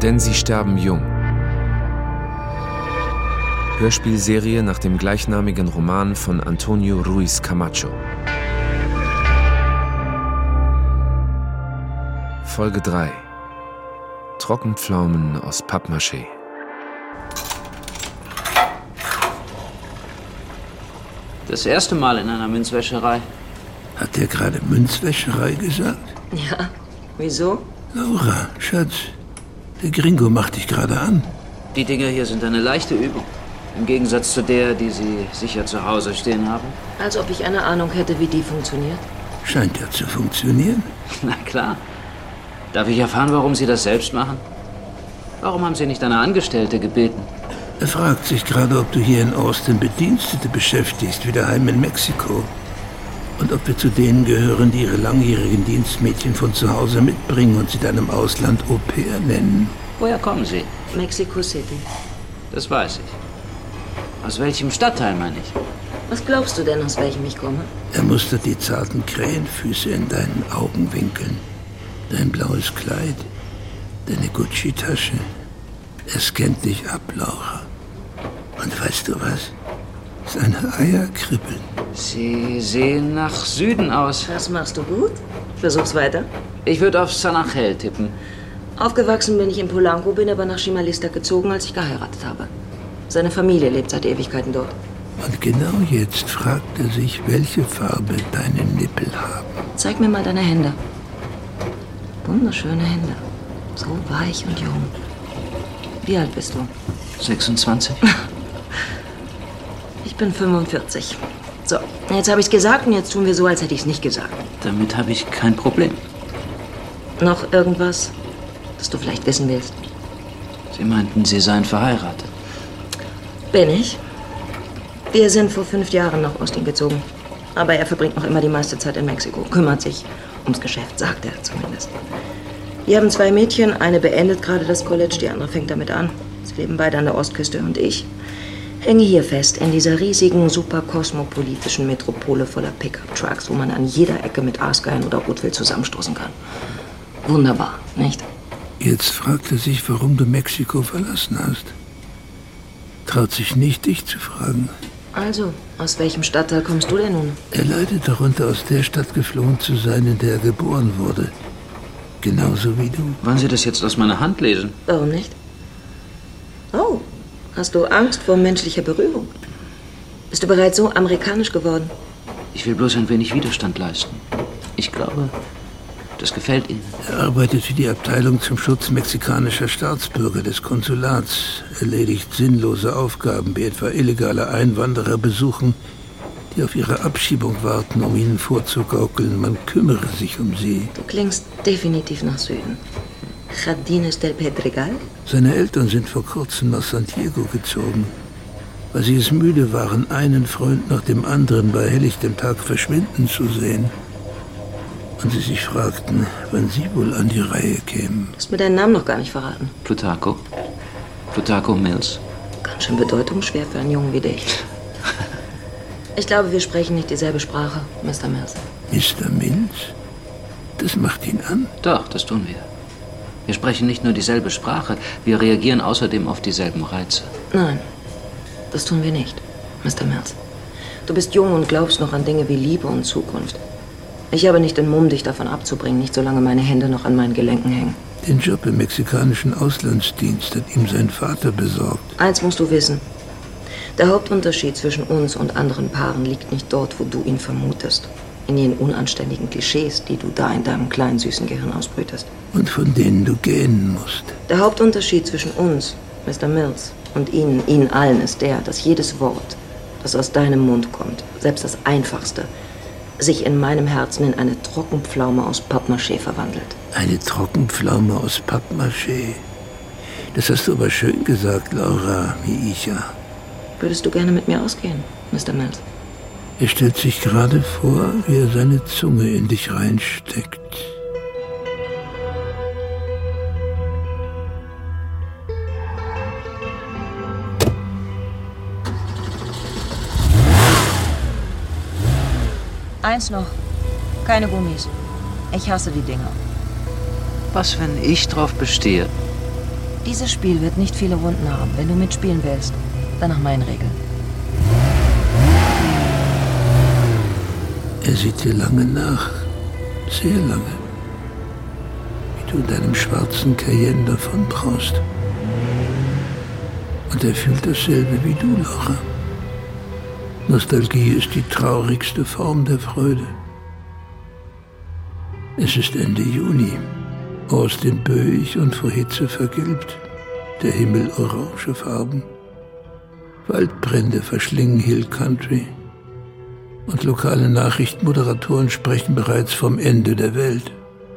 Denn sie sterben jung. Hörspielserie nach dem gleichnamigen Roman von Antonio Ruiz Camacho. Folge 3. Trockenpflaumen aus Pappmaché. Das erste Mal in einer Münzwäscherei. Hat der gerade Münzwäscherei gesagt? Ja, wieso? Laura, Schatz, der Gringo macht dich gerade an. Die Dinger hier sind eine leichte Übung. Im Gegensatz zu der, die Sie sicher zu Hause stehen haben. Als ob ich eine Ahnung hätte, wie die funktioniert. Scheint ja zu funktionieren. Na klar. Darf ich erfahren, warum Sie das selbst machen? Warum haben Sie nicht eine Angestellte gebeten? Er fragt sich gerade, ob du hier in Austin Bedienstete beschäftigst, wie daheim in Mexiko. Und ob wir zu denen gehören, die ihre langjährigen Dienstmädchen von zu Hause mitbringen und sie dann im Ausland Au pair nennen. Woher kommen Sie? Mexico City. Das weiß ich. Aus welchem Stadtteil, meine ich? Was glaubst du denn, aus welchem ich komme? Er mustert die zarten Krähenfüße in deinen Augenwinkeln, dein blaues Kleid, deine Gucci-Tasche. Er scannt dich ab, Laura. Und weißt du was? Seine Eier kribbeln. Sie sehen nach Süden aus. Das machst du gut. Versuch's weiter. Ich würde auf San Angel tippen. Aufgewachsen bin ich in Polanco, bin aber nach Chimalista gezogen, als ich geheiratet habe. Seine Familie lebt seit Ewigkeiten dort. Und genau jetzt fragt er sich, welche Farbe deine Nippel haben. Zeig mir mal deine Hände. Wunderschöne Hände. So weich und jung. Wie alt bist du? 26. Ich bin 45. So, jetzt habe ich's gesagt und jetzt tun wir so, als hätte ich's nicht gesagt. Damit habe ich kein Problem. Noch irgendwas, das du vielleicht wissen willst? Sie meinten, Sie seien verheiratet. Bin ich. Wir sind vor 5 Jahren nach Austin gezogen. Aber er verbringt noch immer die meiste Zeit in Mexiko. Kümmert sich ums Geschäft, sagt er zumindest. Wir haben 2 Mädchen. Eine beendet gerade das College, die andere fängt damit an. Sie leben beide an der Ostküste und ich hänge hier fest, in dieser riesigen, super kosmopolitischen Metropole voller Pickup-Trucks, wo man an jeder Ecke mit Aasgeilen oder Rotwild zusammenstoßen kann. Wunderbar, nicht? Jetzt fragt er sich, warum du Mexiko verlassen hast. Traut sich nicht, dich zu fragen. Also, aus welchem Stadtteil kommst du denn nun? Er leidet darunter, aus der Stadt geflohen zu sein, in der er geboren wurde. Genauso wie du. Wollen Sie das jetzt aus meiner Hand lesen? Warum nicht? Oh, hast du Angst vor menschlicher Berührung? Bist du bereits so amerikanisch geworden? Ich will bloß ein wenig Widerstand leisten. Ich glaube, das gefällt Ihnen. Er arbeitet für die Abteilung zum Schutz mexikanischer Staatsbürger des Konsulats, erledigt sinnlose Aufgaben, wie etwa illegale Einwanderer besuchen, die auf ihre Abschiebung warten, um ihnen vorzugaukeln, man kümmere sich um sie. Du klingst definitiv nach Süden. Jardines del Pedregal? Seine Eltern sind vor kurzem nach San Diego gezogen, weil sie es müde waren, einen Freund nach dem anderen bei helllichtem Tag verschwinden zu sehen. Und sie sich fragten, wann sie wohl an die Reihe kämen. Du hast mir deinen Namen noch gar nicht verraten. Plutarco. Plutarco Mills. Ganz schön bedeutungsschwer für einen Jungen wie dich. Ich glaube, wir sprechen nicht dieselbe Sprache, Mr. Mills. Mr. Mills? Das macht ihn an? Doch, das tun wir. Wir sprechen nicht nur dieselbe Sprache, wir reagieren außerdem auf dieselben Reize. Nein, das tun wir nicht, Mr. Mills. Du bist jung und glaubst noch an Dinge wie Liebe und Zukunft. Ich habe nicht den Mumm, dich davon abzubringen, nicht solange meine Hände noch an meinen Gelenken hängen. Den Job im mexikanischen Auslandsdienst hat ihm sein Vater besorgt. Eins musst du wissen. Der Hauptunterschied zwischen uns und anderen Paaren liegt nicht dort, wo du ihn vermutest. In jenen unanständigen Klischees, die du da in deinem kleinen, süßen Gehirn ausbrütest. Und von denen du gähnen musst. Der Hauptunterschied zwischen uns, Mr. Mills, und Ihnen allen ist der, dass jedes Wort, das aus deinem Mund kommt, selbst das einfachste, sich in meinem Herzen in eine Trockenpflaume aus Pappmaché verwandelt. Eine Trockenpflaume aus Pappmaché? Das hast du aber schön gesagt, Laura, wie ich ja. Würdest du gerne mit mir ausgehen, Mr. Mills? Er stellt sich gerade vor, wie er seine Zunge in dich reinsteckt. Eins noch. Keine Gummis. Ich hasse die Dinger. Was, wenn ich drauf bestehe? Dieses Spiel wird nicht viele Runden haben. Wenn du mitspielen willst, dann nach meinen Regeln. Er sieht dir lange nach. Sehr lange. Wie du in deinem schwarzen Cayenne davonbraust. Und er fühlt dasselbe wie du, Laura. Nostalgie ist die traurigste Form der Freude. Es ist Ende Juni. Austin böig und vor Hitze vergilbt. Der Himmel orange Farben. Waldbrände verschlingen Hill Country. Und lokale Nachrichtenmoderatoren sprechen bereits vom Ende der Welt.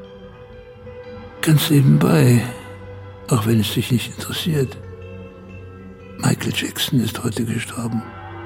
Ganz nebenbei, auch wenn es dich nicht interessiert, Michael Jackson ist heute gestorben.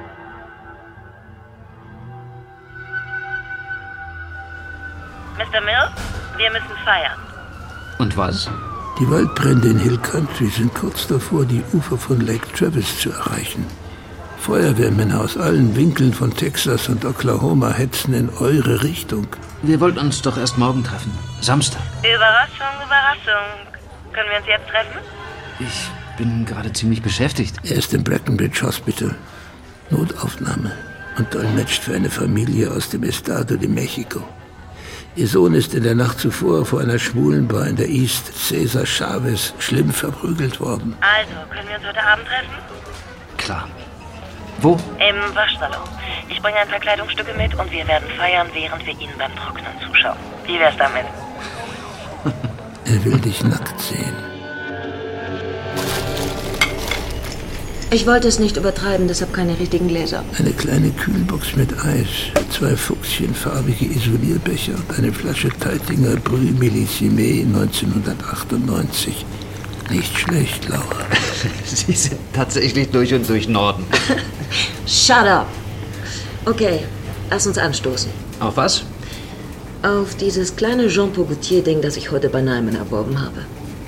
Mr. Mills, wir müssen feiern. Und was? Die Waldbrände in Hill Country sind kurz davor, die Ufer von Lake Travis zu erreichen. Feuerwehrmänner aus allen Winkeln von Texas und Oklahoma hetzen in eure Richtung. Wir wollten uns doch erst morgen treffen. Samstag. Überraschung, Überraschung. Können wir uns jetzt treffen? Ich bin gerade ziemlich beschäftigt. Er ist im Breckenridge Hospital. Notaufnahme und dolmetscht für eine Familie aus dem Estado de Mexico. Ihr Sohn ist in der Nacht zuvor vor einer Schwulenbar in der East Cesar Chavez schlimm verprügelt worden. Also, können wir uns heute Abend treffen? Klar. Wo? Im Waschsalon. Ich bringe ein paar Kleidungsstücke mit und wir werden feiern, während wir Ihnen beim Trocknen zuschauen. Wie wär's damit? Er will dich nackt sehen. Ich wollte es nicht übertreiben, deshalb keine richtigen Gläser. Eine kleine Kühlbox mit Eis, 2 fuchschenfarbige Isolierbecher und eine Flasche Teitinger Brü Millissime 1998. Nicht schlecht, Laura. Sie sind tatsächlich durch und durch Norden. Shut up! Okay, lass uns anstoßen. Auf was? Auf dieses kleine Jean Paul Gaultier-Ding, das ich heute bei Nyman erworben habe.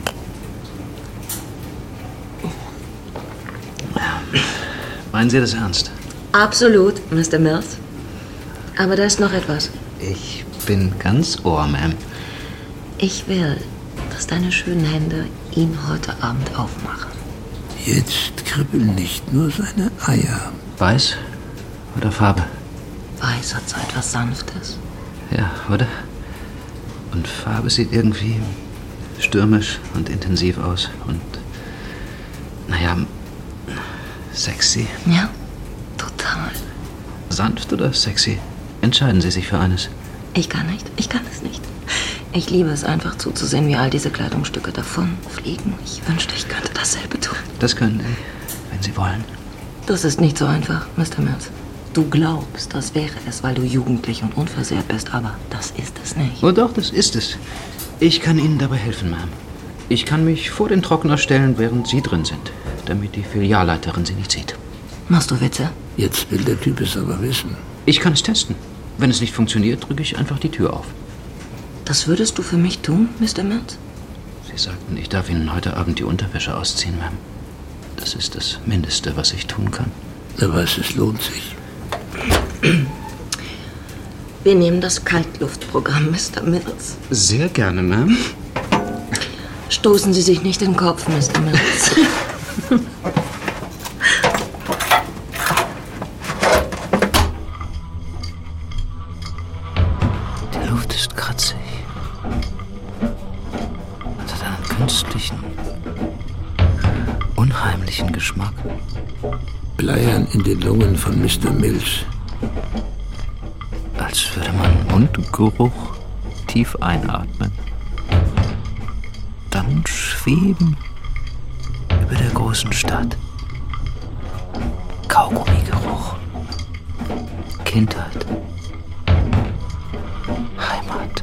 Meinen Sie das ernst? Absolut, Mr. Mills. Aber da ist noch etwas. Ich bin ganz Ohr, Ma'am. Ich will, dass deine schönen Hände ihn heute Abend aufmachen. Jetzt kribbeln nicht nur seine Eier. Weiß oder Farbe? Weiß hat so etwas Sanftes. Ja, oder? Und Farbe sieht irgendwie stürmisch und intensiv aus. Und, naja, sexy. Ja, total. Sanft oder sexy? Entscheiden Sie sich für eines. Ich kann es nicht. Ich liebe es einfach zuzusehen, wie all diese Kleidungsstücke davonfliegen. Ich wünschte, ich könnte dasselbe tun. Das können Sie, wenn Sie wollen. Das ist nicht so einfach, Mr. Mills. Du glaubst, das wäre es, weil du jugendlich und unversehrt bist, aber das ist es nicht. Oh doch, das ist es. Ich kann Ihnen dabei helfen, Ma'am. Ich kann mich vor den Trockner stellen, während Sie drin sind, damit die Filialleiterin Sie nicht sieht. Machst du Witze? Jetzt will der Typ es aber wissen. Ich kann es testen. Wenn es nicht funktioniert, drücke ich einfach die Tür auf. Das würdest du für mich tun, Mr. Mills? Sie sagten, ich darf Ihnen heute Abend die Unterwäsche ausziehen, Ma'am. Das ist das Mindeste, was ich tun kann. Er weiß, es lohnt sich. Wir nehmen das Kaltluftprogramm, Mr. Mills. Sehr gerne, Ma'am. Stoßen Sie sich nicht in den Kopf, Mr. Mills. Die Luft ist kratzig. Und hat einen künstlichen, unheimlichen Geschmack. Bleiern in den Lungen von Mr. Mills. Als würde man Mundgeruch tief einatmen. Dann schweben über der großen Stadt. Kaugummigeruch. Kindheit. Heimat.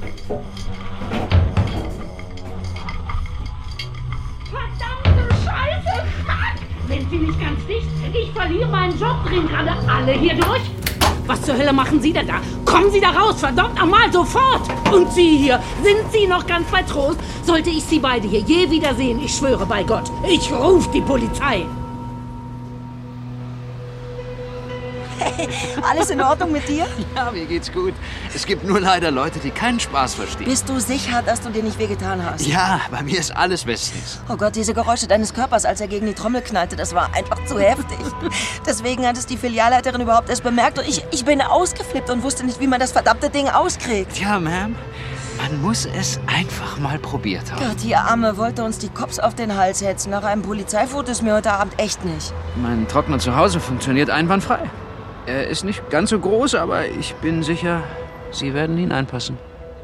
Verdammte Scheiße! Fuck! Sind Sie nicht ganz dicht? Ich verliere meinen Job, drehen gerade alle hier durch. Was zur Hölle machen Sie denn da? Kommen Sie da raus, verdammt nochmal, sofort! Und Sie hier, sind Sie noch ganz bei Trost? Sollte ich Sie beide hier je wiedersehen, ich schwöre bei Gott, ich rufe die Polizei. Alles in Ordnung mit dir? Ja, mir geht's gut. Es gibt nur leider Leute, die keinen Spaß verstehen. Bist du sicher, dass du dir nicht wehgetan hast? Ja, bei mir ist alles bestens. Oh Gott, diese Geräusche deines Körpers, als er gegen die Trommel knallte, das war einfach zu heftig. Deswegen hat es die Filialleiterin überhaupt erst bemerkt und ich bin ausgeflippt und wusste nicht, wie man das verdammte Ding auskriegt. Ja, Ma'am, man muss es einfach mal probiert haben. Gott, die Arme wollte uns die Cops auf den Hals hetzen. Nach einem Polizeifoto ist mir heute Abend echt nicht. Mein Trockner zu Hause funktioniert einwandfrei. Er ist nicht ganz so groß, aber ich bin sicher, Sie werden hineinpassen.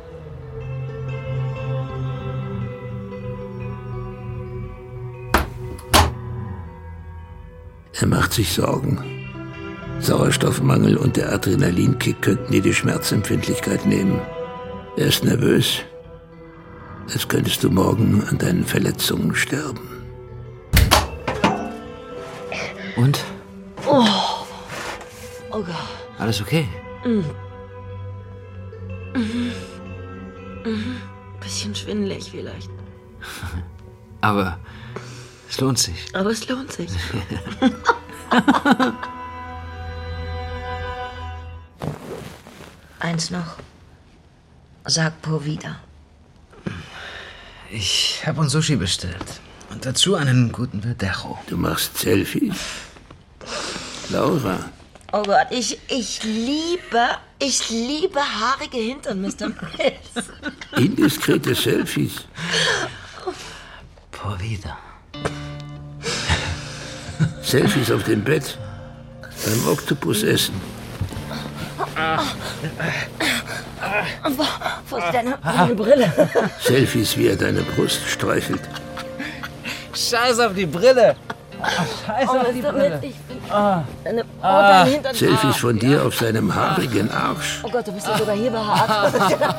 Er macht sich Sorgen. Sauerstoffmangel und der Adrenalinkick könnten dir die Schmerzempfindlichkeit nehmen. Er ist nervös. Als könntest du morgen an deinen Verletzungen sterben. Und? Oh Gott. Alles okay? Bisschen schwindelig vielleicht. Aber es lohnt sich. Aber es lohnt sich. Eins noch. Sag Po wieder. Ich habe uns Sushi bestellt. Und dazu einen guten Verdejo. Du machst Selfies. Laura. Oh Gott, ich liebe haarige Hintern, Mr. Mills. Indiskrete Selfies. Por vida. Selfies auf dem Bett. Beim Oktopusessen. Wo ist deine Brille? Selfies, wie er deine Brust streichelt. Scheiß auf die Brille. Scheiß auf die Brille. Dein Hintern. Selfies von dir auf seinem haarigen Arsch. Oh Gott, du bist ja sogar hier behaart.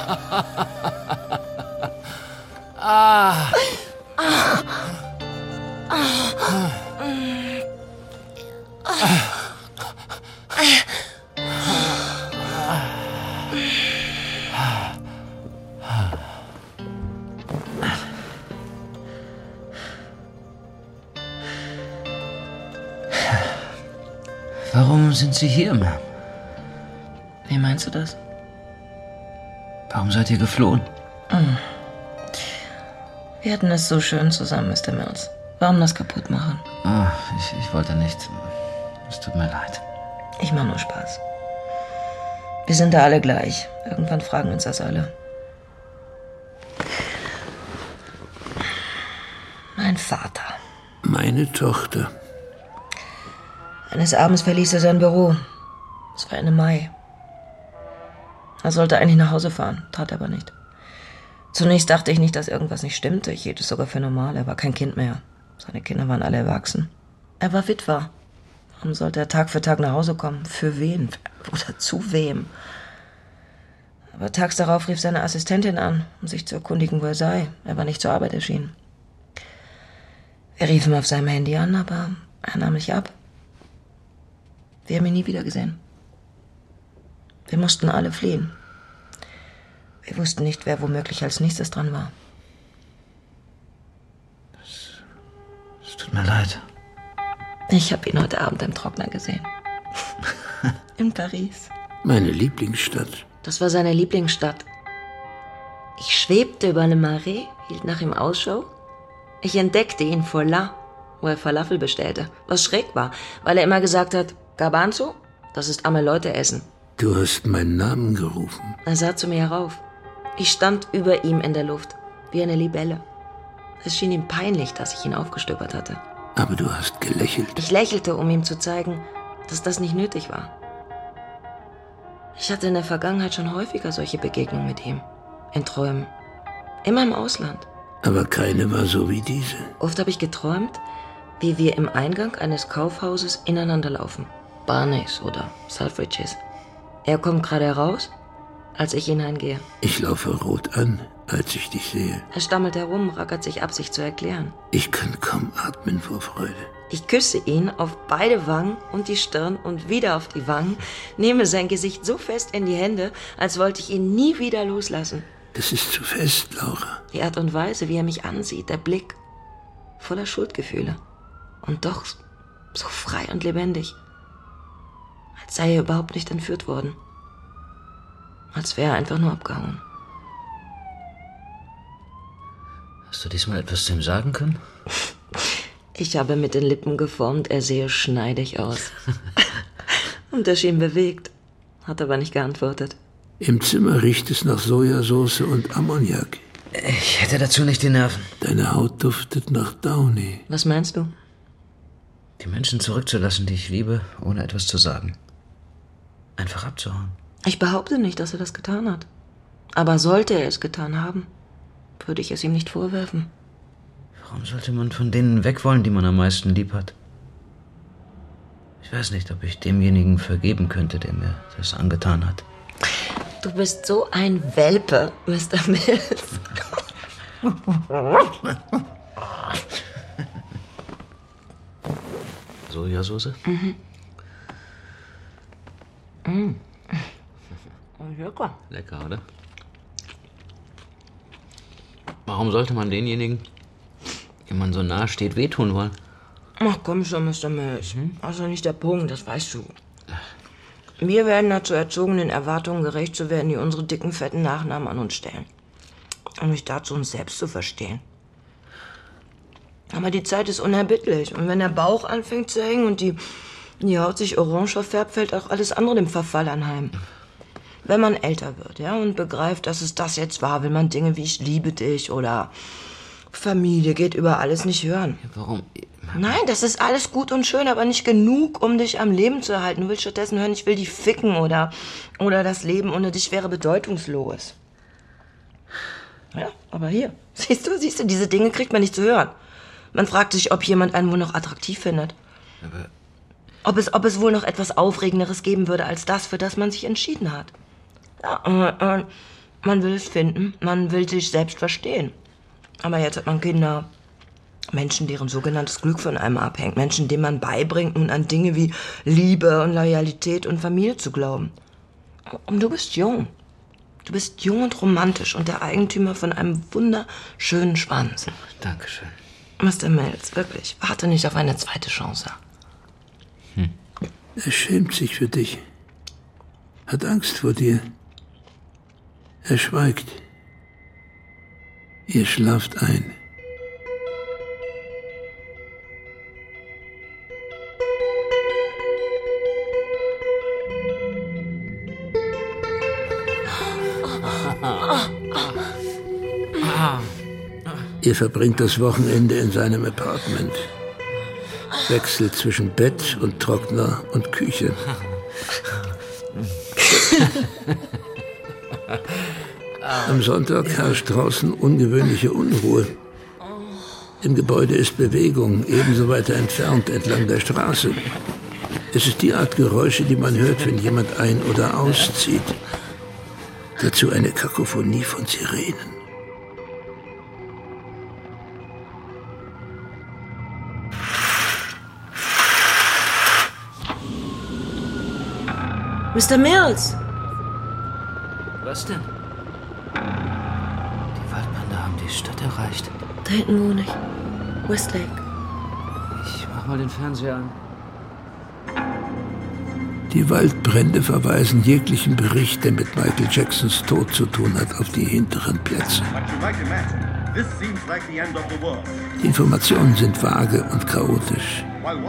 Warum sind Sie hier, Ma'am? Wie meinst du das? Warum seid ihr geflohen? Wir hatten es so schön zusammen, Mr. Mills. Warum das kaputt machen? Ich wollte nicht. Es tut mir leid. Ich mache nur Spaß. Wir sind da alle gleich. Irgendwann fragen uns das alle. Mein Vater. Meine Tochter. Eines Abends verließ er sein Büro. Es war Ende Mai. Er sollte eigentlich nach Hause fahren, tat er aber nicht. Zunächst dachte ich nicht, dass irgendwas nicht stimmte. Ich hielt es sogar für normal. Er war kein Kind mehr. Seine Kinder waren alle erwachsen. Er war Witwer. Warum sollte er Tag für Tag nach Hause kommen? Für wen? Oder zu wem? Aber tags darauf rief seine Assistentin an, um sich zu erkundigen, wo er sei. Er war nicht zur Arbeit erschienen. Wir riefen auf seinem Handy an, aber er nahm nicht ab. Wir haben ihn nie wieder gesehen. Wir mussten alle fliehen. Wir wussten nicht, wer womöglich als nächstes dran war. Es tut mir leid. Ich habe ihn heute Abend im Trockner gesehen. In Paris. Meine Lieblingsstadt. Das war seine Lieblingsstadt. Ich schwebte über Le Marais, hielt nach ihm Ausschau. Ich entdeckte ihn vor La, wo er Falafel bestellte, was schräg war, weil er immer gesagt hat, Garbanzo, das ist arme Leute essen. Du hast meinen Namen gerufen. Er sah zu mir herauf. Ich stand über ihm in der Luft, wie eine Libelle. Es schien ihm peinlich, dass ich ihn aufgestöbert hatte. Aber du hast gelächelt. Ich lächelte, um ihm zu zeigen, dass das nicht nötig war. Ich hatte in der Vergangenheit schon häufiger solche Begegnungen mit ihm. In Träumen. Immer im Ausland. Aber keine war so wie diese. Oft habe ich geträumt, wie wir im Eingang eines Kaufhauses ineinander laufen. Barneys oder Selfridges. Er kommt gerade heraus, als ich hineingehe. Ich laufe rot an, als ich dich sehe. Er stammelt herum, rackert sich ab, sich zu erklären. Ich kann kaum atmen vor Freude. Ich küsse ihn auf beide Wangen und die Stirn und wieder auf die Wangen, nehme sein Gesicht so fest in die Hände, als wollte ich ihn nie wieder loslassen. Das ist zu fest, Laura. Die Art und Weise, wie er mich ansieht, der Blick, voller Schuldgefühle. Und doch so frei und lebendig. als sei er überhaupt nicht entführt worden. Als wäre er einfach nur abgehauen. Hast du diesmal etwas zu ihm sagen können? Ich habe mit den Lippen geformt, er sehe schneidig aus. Und er schien bewegt, hat aber nicht geantwortet. Im Zimmer riecht es nach Sojasauce und Ammoniak. Ich hätte dazu nicht die Nerven. Deine Haut duftet nach Downy. Was meinst du? Die Menschen zurückzulassen, die ich liebe, ohne etwas zu sagen. Einfach abzuhauen. Ich behaupte nicht, dass er das getan hat. Aber sollte er es getan haben, würde ich es ihm nicht vorwerfen. Warum sollte man von denen weg wollen, die man am meisten lieb hat? Ich weiß nicht, ob ich demjenigen vergeben könnte, der mir das angetan hat. Du bist so ein Welpe, Mr. Mills. Sojasauce? Lecker. Lecker, oder? Warum sollte man denjenigen, dem man so nahe steht, wehtun wollen? Ach komm schon, Mr. Mills. Das ist doch nicht der Punkt, das weißt du. Wir werden dazu erzogen, den Erwartungen gerecht zu werden, die unsere dicken, fetten Nachnamen an uns stellen. Und nicht dazu, uns selbst zu verstehen. Aber die Zeit ist unerbittlich. Und wenn der Bauch anfängt zu hängen und die Haut sich orange verfärbt, fällt auch alles andere dem Verfall anheim. Wenn man älter wird, ja, und begreift, dass es das jetzt war, will man Dinge wie ich liebe dich oder Familie geht über alles nicht hören. Warum? Nein, das ist alles gut und schön, aber nicht genug, um dich am Leben zu erhalten. Du willst stattdessen hören, ich will dich ficken oder das Leben ohne dich wäre bedeutungslos. Ja, aber hier, siehst du, diese Dinge kriegt man nicht zu hören. Man fragt sich, ob jemand einen wohl noch attraktiv findet. Aber Ob es wohl noch etwas Aufregenderes geben würde als das, für das man sich entschieden hat. Ja, man will es finden, man will sich selbst verstehen. Aber jetzt hat man Kinder, Menschen, deren sogenanntes Glück von einem abhängt. Menschen, denen man beibringt, nun an Dinge wie Liebe und Loyalität und Familie zu glauben. Und du bist jung. Du bist jung und romantisch und der Eigentümer von einem wunderschönen Schwanz. Dankeschön. Mr. Mills, wirklich, warte nicht auf eine zweite Chance. Er schämt sich für dich. Hat Angst vor dir. Er schweigt. Ihr schlaft ein. Ihr verbringt das Wochenende in seinem Apartment. Wechselt zwischen Bett und Trockner und Küche. Am Sonntag herrscht draußen ungewöhnliche Unruhe. Im Gebäude ist Bewegung, ebenso weiter entfernt entlang der Straße. Es ist die Art Geräusche, die man hört, wenn jemand ein- oder auszieht. Dazu eine Kakophonie von Sirenen. Mr. Mills! Was denn? Die Waldbrände haben die Stadt erreicht. Da hinten wohne ich. Westlake. Ich mach mal den Fernseher an. Die Waldbrände verweisen jeglichen Bericht, der mit Michael Jacksons Tod zu tun hat, auf die hinteren Plätze. Die Informationen sind vage und chaotisch.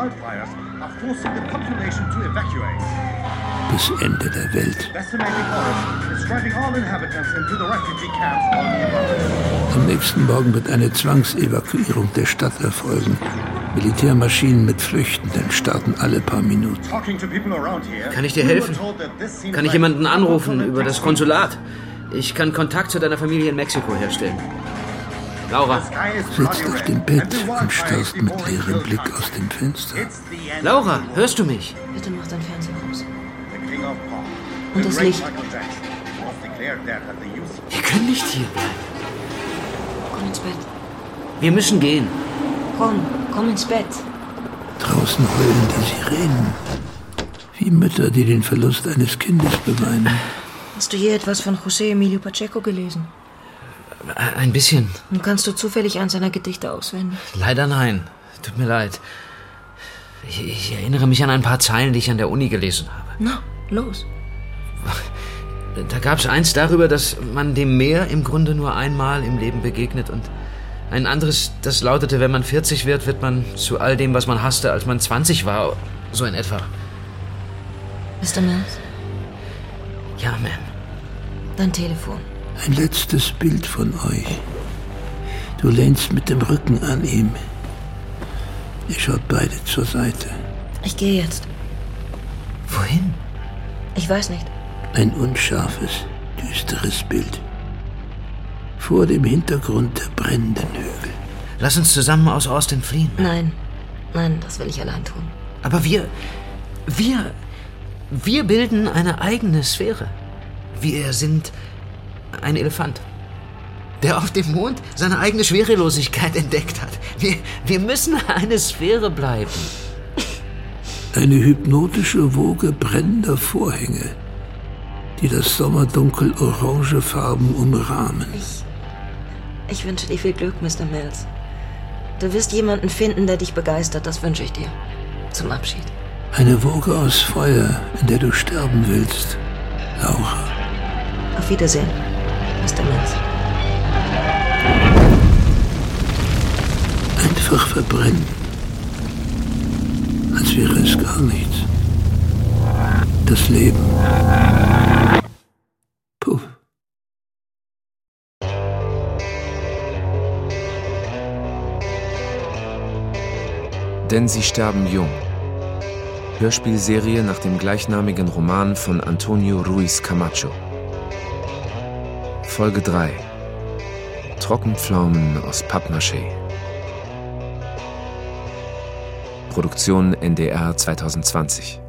Bis Ende der Welt. Am nächsten Morgen wird eine Zwangsevakuierung der Stadt erfolgen. Militärmaschinen mit Flüchtenden starten alle paar Minuten. Kann ich dir helfen? Kann ich jemanden anrufen über das Konsulat? Ich kann Kontakt zu deiner Familie in Mexiko herstellen. Laura. Sitzt auf dem Bett und starrst mit leerem Blick aus dem Fenster. Laura, hörst du mich? Bitte mach dein Fernseher aus. Und das Licht. Wir können nicht hier bleiben. Komm ins Bett. Wir müssen gehen. Komm ins Bett. Draußen heulen die Sirenen. Wie Mütter, die den Verlust eines Kindes beweinen. Hast du je etwas von José Emilio Pacheco gelesen? Ein bisschen. Und kannst du zufällig eins seiner Gedichte auswendig? Leider nein. Tut mir leid. Ich erinnere mich an ein paar Zeilen, die ich an der Uni gelesen habe. Na, los. Da gab's eins darüber, dass man dem Meer im Grunde nur einmal im Leben begegnet und ein anderes, das lautete, wenn man 40 wird, wird man zu all dem, was man hasste, als man 20 war. So in etwa. Mr. Mills? Ja, Ma'am. Dein Telefon. Ein letztes Bild von euch. Du lehnst mit dem Rücken an ihm. Ihr schaut beide zur Seite. Ich gehe jetzt. Wohin? Ich weiß nicht. Ein unscharfes, düsteres Bild. Vor dem Hintergrund der brennenden Hügel. Lass uns zusammen aus Austin fliehen. Nein, das will ich allein tun. Aber wir bilden eine eigene Sphäre. Wir sind ein Elefant, der auf dem Mond seine eigene Schwerelosigkeit entdeckt hat. Wir müssen eine Sphäre bleiben. Eine hypnotische Woge brennender Vorhänge, die das Sommerdunkel orangefarben umrahmen. Ich wünsche dir viel Glück, Mr. Mills. Du wirst jemanden finden, der dich begeistert, das wünsche ich dir. Zum Abschied. Eine Woge aus Feuer, in der du sterben willst, Laura. Auf Wiedersehen, Mr. Mills. Einfach verbrennen, als wäre es gar nichts. Das Leben. Puff. Denn sie sterben jung. Hörspielserie nach dem gleichnamigen Roman von Antonio Ruiz Camacho. Folge 3. Trockenpflaumen aus Pappmaché. Produktion NDR 2020.